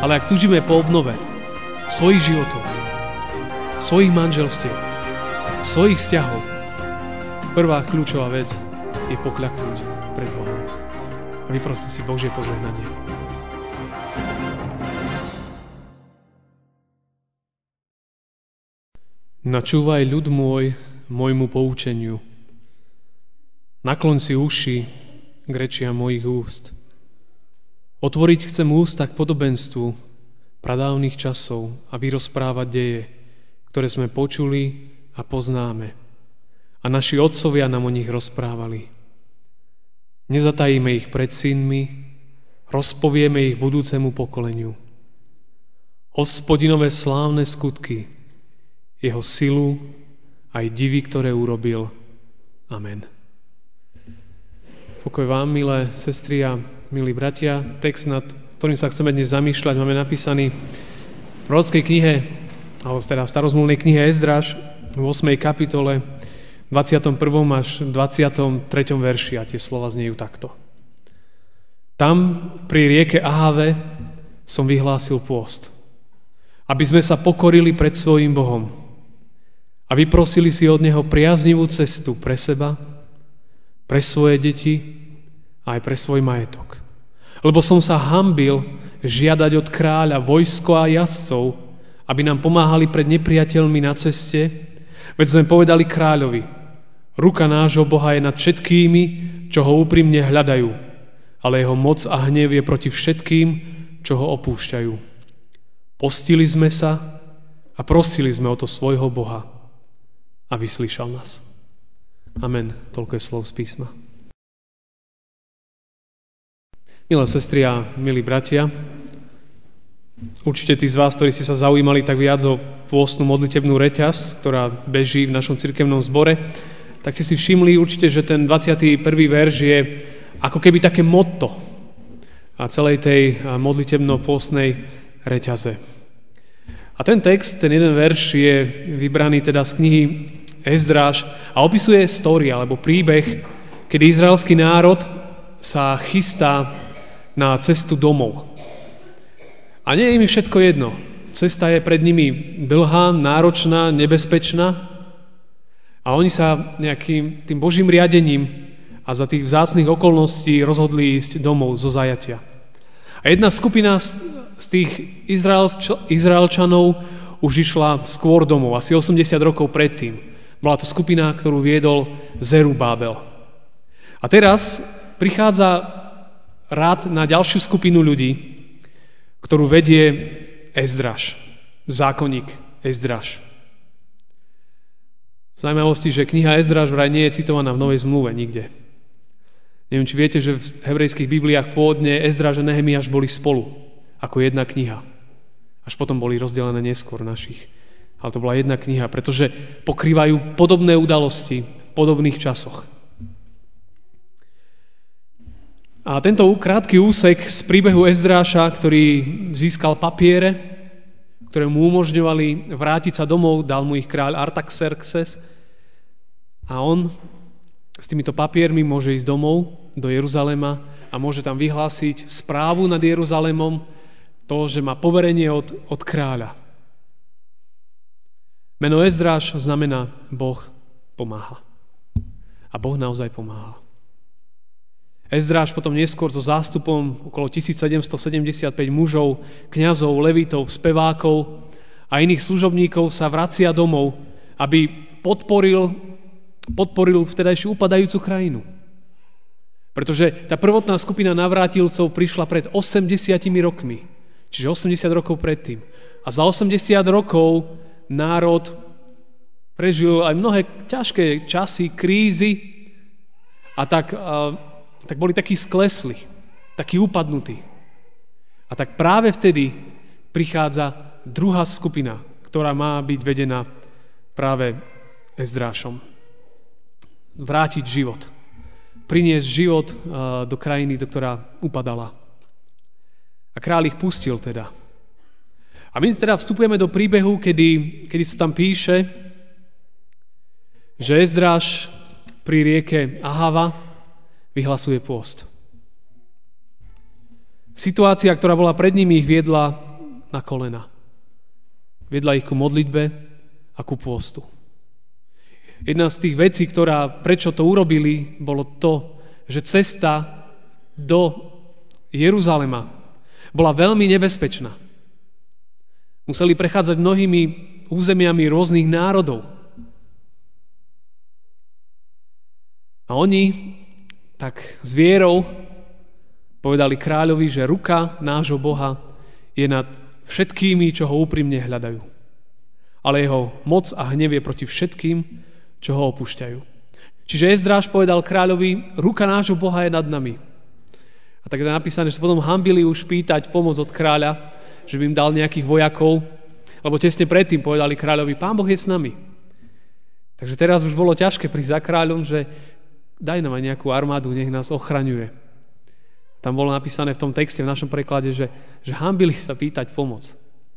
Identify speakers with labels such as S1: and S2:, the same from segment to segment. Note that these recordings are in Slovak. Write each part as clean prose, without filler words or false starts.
S1: Ale ak túžime po obnove svojich životov, svojich manželstiev, svojich vzťahov, prvá kľúčová vec je pokľaknúť pred Bohom. A vyprosiť si Božie požehnanie. Načúvaj, ľud môj, môjmu poučeniu. Nakloň si uši k rečiam mojich úst. Otvoriť chcem ústa k podobenstvu pradávnych časov a vyrozprávať deje, ktoré sme počuli a poznáme. A naši otcovia nám o nich rozprávali. Nezatajíme ich pred synmi, rozpovieme ich budúcemu pokoleniu. Hospodinové slávne skutky, jeho silu aj divy, ktoré urobil. Amen. Pokoj vám, milé sestry a milí bratia. Text, nad ktorým sa chceme dnes zamýšľať, máme napísaný v prorockej knihe, alebo teda v starozmluvnej knihe Ezdráš, v 8. kapitole, 21. až 23. verši, a tie slova znejú takto. Tam pri rieke Ahave som vyhlásil pôst, aby sme sa pokorili pred svojím Bohom a vyprosili si od Neho priaznivú cestu pre seba, pre svoje deti a aj pre svoj majetok. Lebo som sa hanbil žiadať od kráľa vojsko a jazdcov, aby nám pomáhali pred nepriateľmi na ceste, veď sme povedali kráľovi, ruka nášho Boha je nad všetkými, čo ho úprimne hľadajú, ale jeho moc a hnev je proti všetkým, čo ho opúšťajú. Postili sme sa a prosili sme o to svojho Boha a vyslyšal nás. Amen. Toľko je slov z písma. Milé sestry a milí bratia, určite tí z vás, ktorí ste sa zaujímali tak viac o pôstnu modlitebnú reťaz, ktorá beží v našom cirkevnom zbore, tak ste si všimli určite, že ten 21. verš je ako keby také motto a celej tej modlitebno-pôstnej reťaze. A ten text, ten jeden verš je vybraný teda z knihy Ezdráš a opisuje story alebo príbeh, kedy izraelský národ sa chystá na cestu domov. A nie je im všetko jedno. Cesta je pred nimi dlhá, náročná, nebezpečná a oni sa nejakým tým Božím riadením a za tých vzácnych okolností rozhodli ísť domov zo zajatia. A jedna skupina z tých Izraelčanov už išla skôr domov, asi 80 rokov predtým. Bola to skupina, ktorú viedol Zerubábel. A teraz prichádza rád na ďalšiu skupinu ľudí, ktorú vedie Ezdráš, zákonník Ezdráš. Zaujímavosti, že kniha Ezdráš vraj nie je citovaná v Novej zmluve nikde. Neviem, či viete, že v hebrejských Bibliách pôvodne Ezdráš a Nehemiáš boli spolu, ako jedna kniha. Až potom boli rozdelené neskôr našich. Ale to bola jedna kniha, pretože pokrývajú podobné udalosti v podobných časoch. A tento krátky úsek z príbehu Ezdráša, ktorý získal papiere, ktoré mu umožňovali vrátiť sa domov, dal mu ich kráľ Artaxerxes a on s týmito papiermi môže ísť domov do Jeruzalema a môže tam vyhlásiť správu nad Jeruzalemom, to, že má poverenie od kráľa. Meno Ezdráš znamená Boh pomáha. A Boh naozaj pomáha. Ezdráš potom neskôr so zástupom okolo 1775 mužov, kňazov, levitov, spevákov a iných služobníkov sa vracia domov, aby podporil vtedajšiu upadajúcu krajinu. Pretože tá prvotná skupina navrátilcov prišla pred 80 rokmi, čiže 80 rokov predtým. A za 80 rokov národ prežil aj mnohé ťažké časy, krízy a tak boli takí sklesli, takí upadnutí. A tak práve vtedy prichádza druhá skupina, ktorá má byť vedená práve Ezdrášom. Vrátiť život. Priniesť život do krajiny, do ktorá upadala. A kráľ ich pustil teda. A my teda vstupujeme do príbehu, kedy sa tam píše, že Ezdráš pri rieke Ahava vyhlasuje pôst. Situácia, ktorá bola pred nimi, ich viedla na kolena. Viedla ich ku modlitbe a ku pôstu. Jedna z tých vecí, prečo to urobili, bolo to, že cesta do Jeruzalema bola veľmi nebezpečná. Museli prechádzať mnohými územiami rôznych národov. A oni tak s vierou povedali kráľovi, že ruka nášho Boha je nad všetkými, čo ho úprimne hľadajú. Ale jeho moc a hnev je proti všetkým, čo ho opúšťajú. Čiže Ezdráš povedal kráľovi, ruka nášho Boha je nad nami. A tak je napísané, že sa potom hanbili už pýtať pomoc od kráľa, že by im dal nejakých vojakov, lebo tesne predtým povedali kráľovi, Pán Boh je s nami. Takže teraz už bolo ťažké prísť za kráľom, že daj nám aj nejakú armádu, nech nás ochraňuje. Tam bolo napísané v tom texte, v našom preklade, že hanbili sa pýtať pomoc.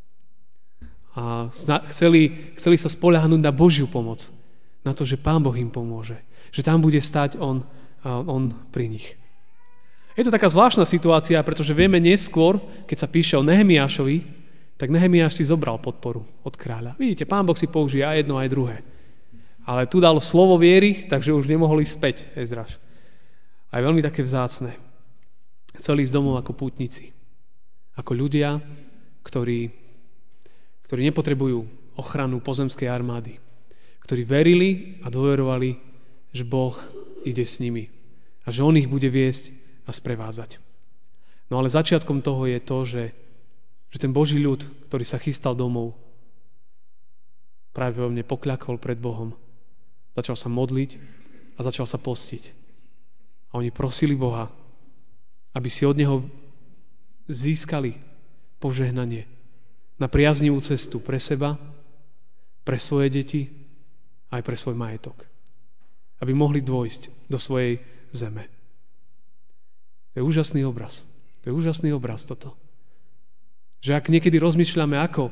S1: A chceli sa spoľahnúť na Božiu pomoc. Na to, že Pán Boh im pomôže. Že tam bude stáť on pri nich. Je to taká zvláštna situácia, pretože vieme neskôr, keď sa píše o Nehemiášovi, tak Nehemiáš si zobral podporu od kráľa. Vidíte, Pán Boh si použije aj jedno, aj druhé. Ale tu dal slovo viery, takže už nemohol ísť späť Ezdráš. A je veľmi také vzácne. Chceli ísť domov ako pútnici. Ako ľudia, ktorí nepotrebujú ochranu pozemskej armády. Ktorí verili a dôverovali, že Boh ide s nimi. A že On ich bude viesť a sprevádzať. No ale začiatkom toho je to, že ten Boží ľud, ktorý sa chystal domov, práve vo mne pokľakol pred Bohom. Začal sa modliť a začal sa postiť. A oni prosili Boha, aby si od Neho získali požehnanie na priaznivú cestu pre seba, pre svoje deti, aj pre svoj majetok. Aby mohli dôjsť do svojej zeme. To je úžasný obraz. To je úžasný obraz toto. Že ak niekedy rozmýšľame, ako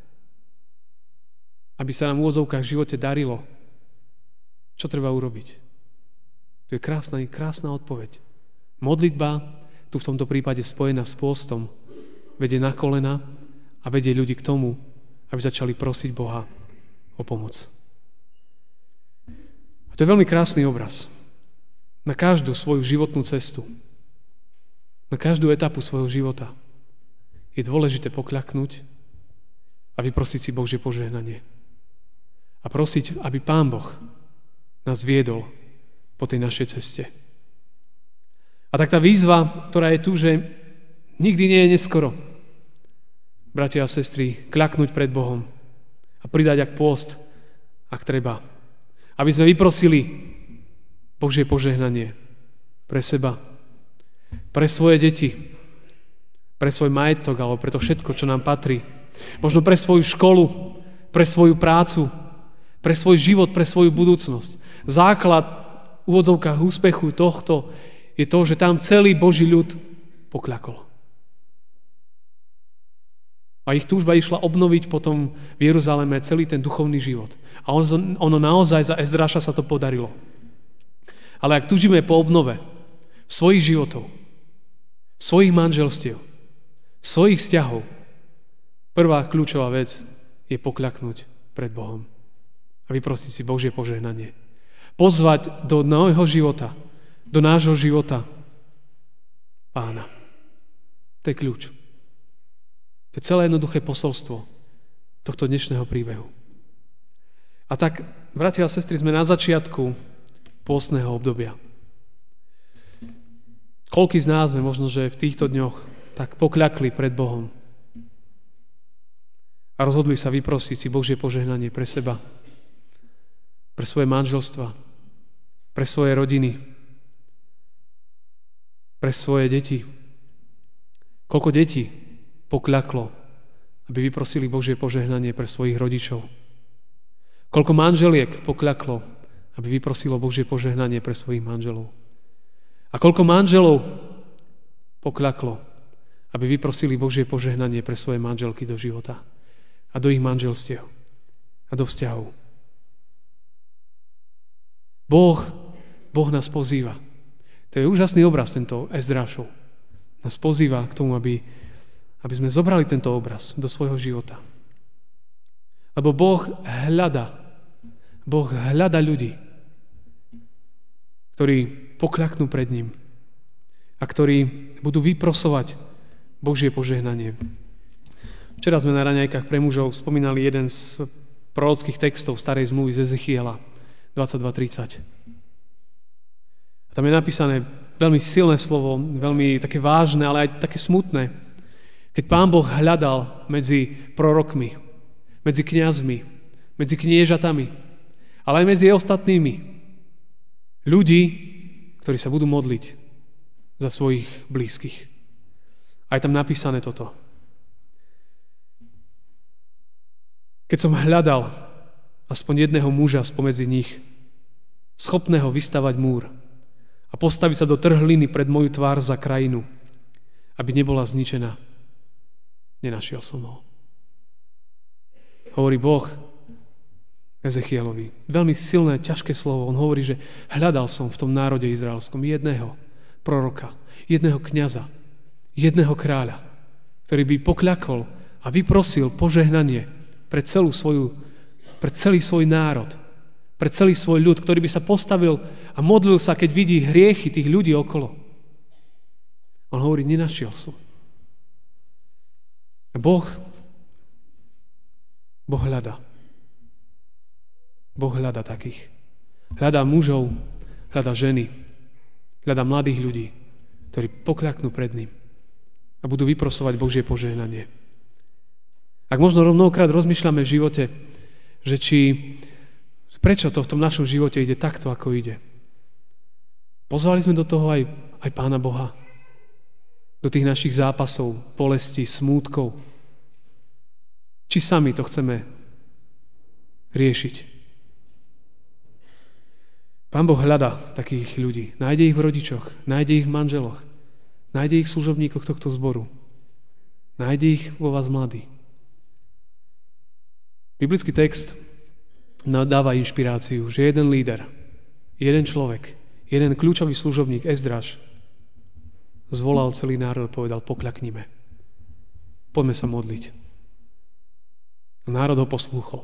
S1: aby sa nám v úvodzovkách v živote darilo, čo treba urobiť? To je krásna odpoveď. Modlitba, tu v tomto prípade spojená s pôstom, vedie na kolena a vedie ľudí k tomu, aby začali prosiť Boha o pomoc. A to je veľmi krásny obraz. Na každú svoju životnú cestu, na každú etapu svojho života je dôležité pokľaknúť a vyprosiť si Božie požehnanie. A prosiť, aby Pán Boh nás viedol po tej našej ceste. A tak tá výzva, ktorá je tu, že nikdy nie je neskoro, bratia a sestry, kľaknúť pred Bohom a pridať ak pôst, ak treba. Aby sme vyprosili Božie požehnanie pre seba, pre svoje deti, pre svoj majetok alebo pre to všetko, čo nám patrí. Možno pre svoju školu, pre svoju prácu, pre svoj život, pre svoju budúcnosť. Základ v úvodzovkách úspechu tohto je to, že tam celý Boží ľud pokľakol. A ich túžba išla obnoviť potom v Jeruzaleme celý ten duchovný život. A ono naozaj za Ezdráša sa to podarilo. Ale ak túžime po obnove svojich životov, svojich manželstiev, svojich vzťahov, prvá kľúčová vec je pokľaknúť pred Bohom a vyprosiť si Božie požehnanie. Pozvať do nášho života, do nášho života Pána. To je kľúč. To je celé jednoduché posolstvo tohto dnešného príbehu. A tak, bratia a sestry, sme na začiatku pôstneho obdobia. Koľký z nás sme možno, že v týchto dňoch tak pokľakli pred Bohom a rozhodli sa vyprosiť si Božie požehnanie pre seba, pre svoje manželstva, pre svoje rodiny, pre svoje deti. Koľko detí pokľaklo, aby vyprosili Božie požehnanie pre svojich rodičov. Koľko manželiek pokľaklo, aby vyprosilo Božie požehnanie pre svojich manželov. A koľko manželov pokľaklo, aby vyprosili Božie požehnanie pre svoje manželky do života a do ich manželstiev a do vzťahov. Boh nás pozýva. To je úžasný obraz, tento Ezdrášov. Nás pozýva k tomu, aby aby sme zobrali tento obraz do svojho života. Lebo Boh hľada ľudí, ktorí pokľaknú pred ním a ktorí budú vyprosovať Božie požehnanie. Včera sme na raňajkách pre mužov spomínali jeden z prorockých textov starej zmluvy z Ezechiela 22:30. A tam je napísané veľmi silné slovo, veľmi také vážne, ale aj také smutné. Keď Pán Boh hľadal medzi prorokmi, medzi kňazmi, medzi kniežatami, ale aj medzi ostatnými ľudí, ktorí sa budú modliť za svojich blízkych. A je tam napísané toto. Keď som hľadal aspoň jedného muža spomedzi nich, schopného vystavať múr a postaviť sa do trhliny pred moju tvár za krajinu, aby nebola zničená, nenašiel som ho. Hovorí Boh Ezechielovi. Veľmi silné, ťažké slovo. On hovorí, že hľadal som v tom národe izraelskom jedného proroka, jedného kňaza, jedného kráľa, ktorý by pokľakol a vyprosil požehnanie pre celý svoj národ, pre celý svoj ľud, ktorý by sa postavil a modlil sa, keď vidí hriechy tých ľudí okolo. On hovorí, nenašiel som. Boh hľadá. Boh hľadá takých. Hľadá mužov, hľadá ženy, hľadá mladých ľudí, ktorí pokľaknú pred ním a budú vyprosovať Božie požehnanie. Ak možno mnohokrát rozmýšľame v živote, že prečo to v tom našom živote ide takto, ako ide. Pozvali sme do toho aj Pána Boha. Do tých našich zápasov, bolestí, smútkov. Či sami to chceme riešiť. Pán Boh hľadá takých ľudí. Nájde ich v rodičoch, nájde ich v manželoch, nájde ich v služobníkoch tohto zboru. Nájde ich vo vás mladí. Biblický text dáva inšpiráciu, že jeden líder, jeden človek, jeden kľúčový služobník Ezdráš zvolal celý národ a povedal, pokľaknime. Poďme sa modliť. A národ ho poslúchol.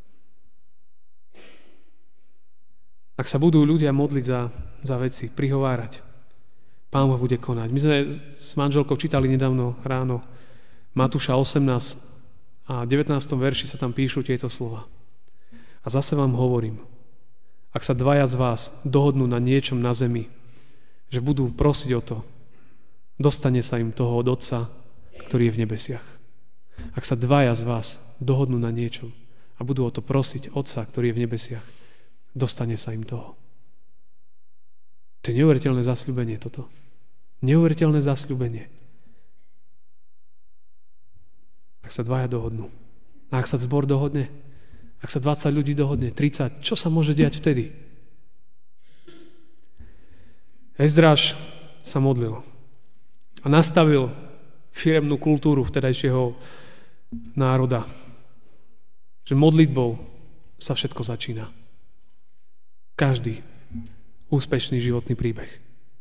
S1: Ak sa budú ľudia modliť za veci, prihovárať, Pán Boh bude konať. My sme s manželkou čítali nedávno ráno Matúša 18 a v 19. verši sa tam píšu tieto slova. A zase vám hovorím, ak sa dvaja z vás dohodnú na niečom na zemi, že budú prosiť o to, dostane sa im toho od Otca, ktorý je v nebesiach. Ak sa dvaja z vás dohodnú na niečom a budú o to prosiť Otca, ktorý je v nebesiach, dostane sa im toho. To je neuveriteľné zasľúbenie toto. Neuveriteľné zasľúbenie. Ak sa dvaja dohodnú. A ak sa zbor dohodne, ak sa 20 ľudí dohodne, 30, čo sa môže diať vtedy? Ezdráš sa modlil a nastavil firemnú kultúru vtedajšieho národa, že modlitbou sa všetko začína. Každý úspešný životný príbeh.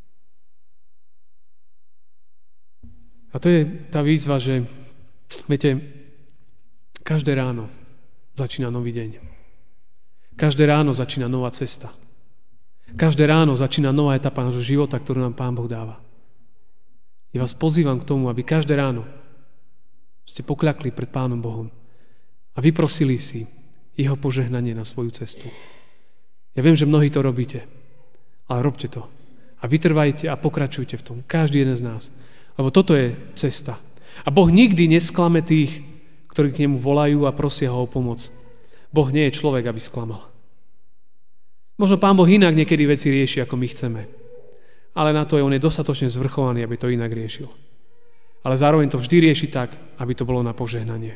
S1: A to je tá výzva, že viete, každé ráno začína nový deň. Každé ráno začína nová cesta. Každé ráno začína nová etapa nášho života, ktorú nám Pán Boh dáva. Ja vás pozývam k tomu, aby každé ráno ste pokľakli pred Pánom Bohom a vyprosili si jeho požehnanie na svoju cestu. Ja viem, že mnohí to robíte, ale robte to. A vytrvajte a pokračujte v tom. Každý jeden z nás. Lebo toto je cesta. A Boh nikdy nesklame tých, ktorí k nemu volajú a prosia ho o pomoc. Boh nie je človek, aby sklamal. Možno Pán Boh inak niekedy veci rieši, ako my chceme. Ale na to on je dostatočne zvrchovaný, aby to inak riešil. Ale zároveň to vždy rieši tak, aby to bolo na požehnanie.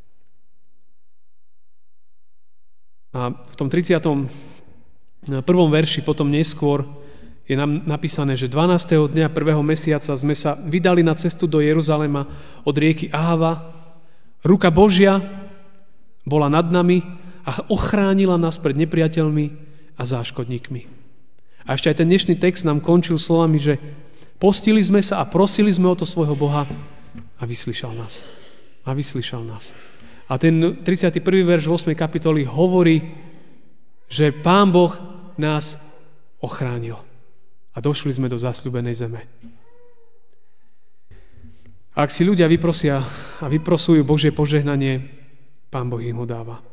S1: A v tom 31. verši potom neskôr je nám napísané, že 12. dňa 1. mesiaca sme sa vydali na cestu do Jeruzalema od rieky Ahava. Ruka Božia bola nad nami a ochránila nás pred nepriateľmi a záškodníkmi. A ešte aj ten dnešný text nám končil slovami, že postili sme sa a prosili sme o to svojho Boha a a vyslyšal nás. A vyslyšal nás. A ten 31. verš 8. kapitoly hovorí, že Pán Boh nás ochránil. A došli sme do zasľúbenej zeme. A ak si ľudia vyprosia a vyprosujú Božie požehnanie, Pán Boh im ho dáva.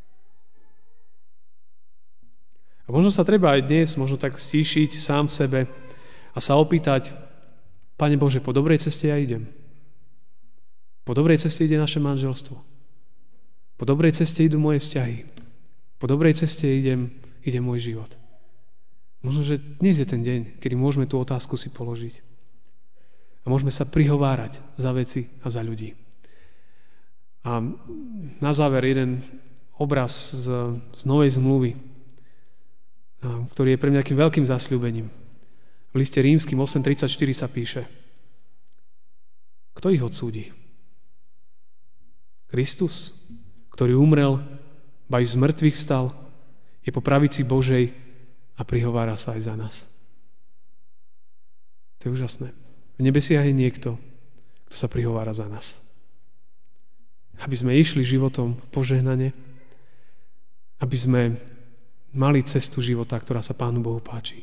S1: A možno sa treba aj dnes, možno tak stíšiť sám v sebe a sa opýtať, Pane Bože, po dobrej ceste ja idem. Po dobrej ceste ide naše manželstvo. Po dobrej ceste idú moje vzťahy. Po dobrej ceste ide môj život. Možno, že dnes je ten deň, kedy môžeme tú otázku si položiť. A môžeme sa prihovárať za veci a za ľudí. A na záver jeden obraz z Novej zmluvy, ktorý je pre mňa takým veľkým zasľúbením. V liste Rímskym 8.34 sa píše: Kto ich odsúdi? Kristus, ktorý umrel, ba i z mŕtvych vstal, je po pravici Božej a prihovára sa aj za nás. To je úžasné. V nebesiach je niekto, kto sa prihovára za nás. Aby sme išli životom požehnane, aby sme mali cestu života, ktorá sa Pánu Bohu páči.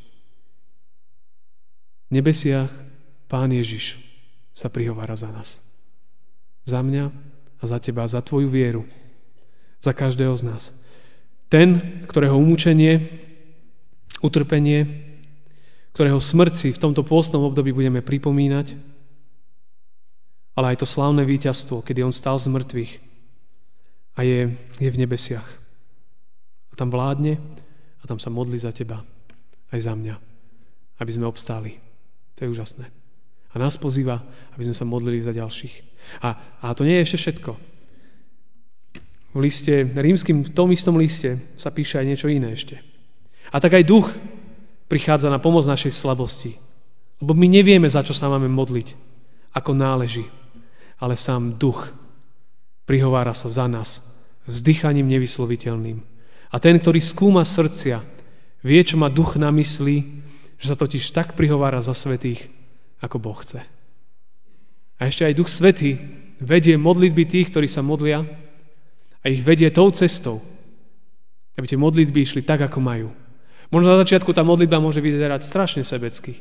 S1: V nebesiach Pán Ježiš sa prihovára za nás. Za mňa a za teba, za tvoju vieru. Za každého z nás. Ten, ktorého umúčenie, utrpenie, ktorého smrť si v tomto pôstnom období budeme pripomínať, ale aj to slávne víťazstvo, kedy on stál z mŕtvych a je v nebesiach. A tam vládne a tam sa modlí za teba, aj za mňa, aby sme obstáli. To je úžasné. A nás pozýva, aby sme sa modlili za ďalších. A to nie je ešte všetko. V liste Rímskym, v tom istom liste sa píše aj niečo iné ešte. A tak aj Duch prichádza na pomoc našej slabosti. Lebo my nevieme, za čo sa máme modliť, ako náleží. Ale sám Duch prihovára sa za nás vzdychaním nevysloviteľným. A ten, ktorý skúma srdcia, vie, čo má Duch na mysli, že sa totiž tak prihovára za svätých, ako Boh chce. A ešte aj Duch Svätý vedie modlitby tých, ktorí sa modlia, a ich vedie tou cestou, aby tie modlitby išli tak, ako majú. Možno na začiatku tá modlitba môže vyzerať strašne sebecky.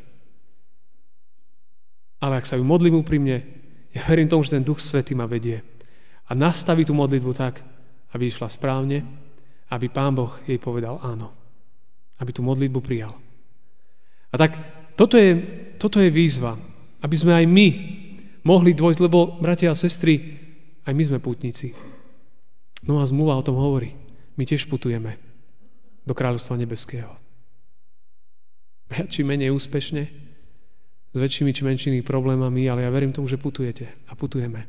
S1: Ale ak sa ju modlím úprimne, ja verím tomu, že ten Duch Svätý ma vedie a nastaví tú modlitbu tak, aby išla správne, aby Pán Boh jej povedal áno. Aby tú modlitbu prijal. A tak toto je výzva, aby sme aj my mohli dôjsť, lebo, bratia a sestry, aj my sme pútnici. Nová zmluva o tom hovorí. My tiež putujeme do kráľovstva nebeského. Viac či menej úspešne, s väčšími či menšími problémami, ale ja verím tomu, že putujete a putujeme.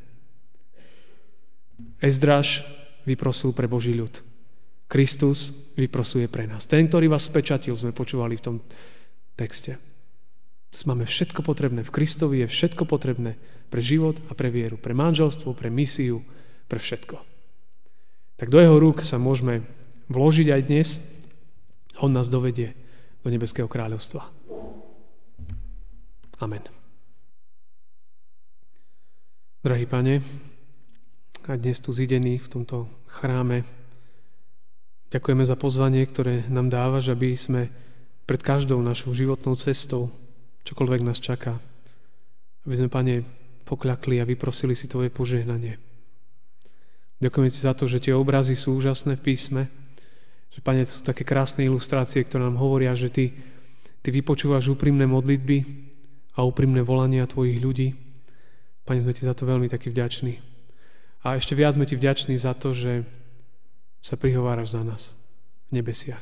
S1: Ezdráž vyprosil pre Boží ľud. Kristus vyprosuje pre nás. Ten, ktorý vás spečatil, sme počúvali v tom texte. Máme všetko potrebné. V Kristovi je všetko potrebné pre život a pre vieru, pre manželstvo, pre misiu, pre všetko. Tak do jeho rúk sa môžeme vložiť aj dnes. On nás dovedie do nebeského kráľovstva. Amen. Drahý Pane, a dnes tu zidení v tomto chráme, ďakujeme za pozvanie, ktoré nám dávaš, aby sme pred každou našou životnou cestou, čokoľvek nás čaká, aby sme, Pane, pokľakli a vyprosili si Tvoje požehnanie. Ďakujeme Ti za to, že tie obrazy sú úžasné v písme, že, Pane, sú také krásne ilustrácie, ktoré nám hovoria, že Ty vypočúvaš úprimné modlitby a úprimné volania Tvojich ľudí. Pane, sme Ti za to veľmi takí vďační. A ešte viac sme Ti vďační za to, že sa prihováraš za nás v nebesiach.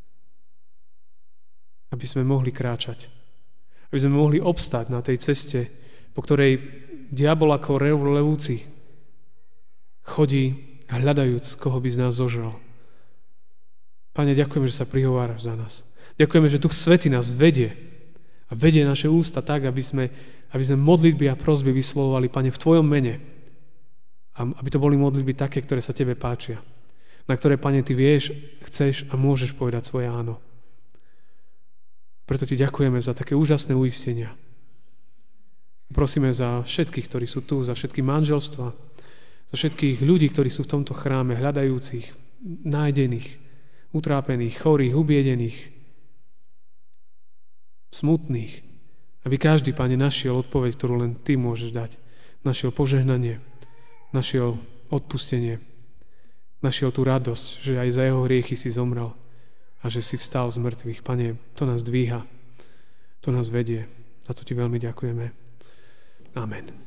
S1: Aby sme mohli kráčať. Aby sme mohli obstať na tej ceste, po ktorej diabol ako levúci chodí hľadajúc, koho by z nás zožral. Pane, ďakujeme, že sa prihováraš za nás. Ďakujeme, že Duch Svätý nás vedie a vedie naše ústa tak, aby sme modlitby a prosby vyslovovali, Pane, v Tvojom mene. A aby to boli modlitby také, ktoré sa Tebe páčia. Na ktoré, Pane, Ty vieš, chceš a môžeš povedať svoje áno. Preto Ti ďakujeme za také úžasné uistenia. Prosíme za všetkých, ktorí sú tu, za všetky manželstva, za všetkých ľudí, ktorí sú v tomto chráme, hľadajúcich, nájdených, utrápených, chorých, ubiedených, smutných. Aby každý, Pane, našiel odpoveď, ktorú len Ty môžeš dať. Našiel požehnanie, našiel odpustenie, našiel tú radosť, že aj za jeho hriechy si zomrel a že si vstal z mŕtvych. Pane, to nás dvíha, to nás vedie. Za to Ti veľmi ďakujeme. Amen.